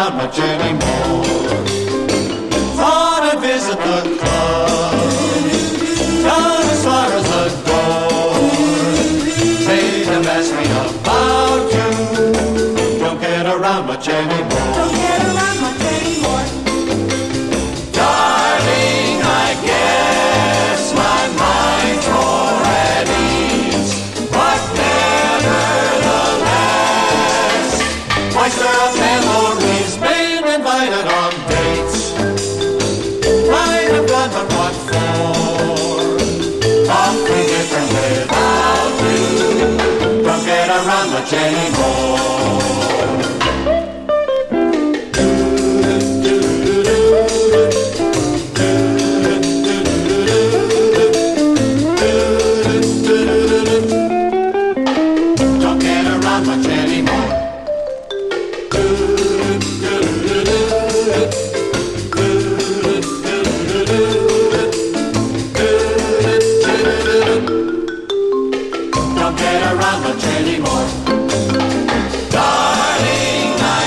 around much anymore. Thought I'd visit the club, down as far as the door. Made them ask me about you. Don't get around much anymore. Don't get around much anymore. Darling, I guess my mind's more at ease, but nevertheless, why stir up memories? Been invited on dates. Might have done, but what for? Awfully different without you. Don't get around much anymore. Don't get around much anymore. Don't get around much anymore.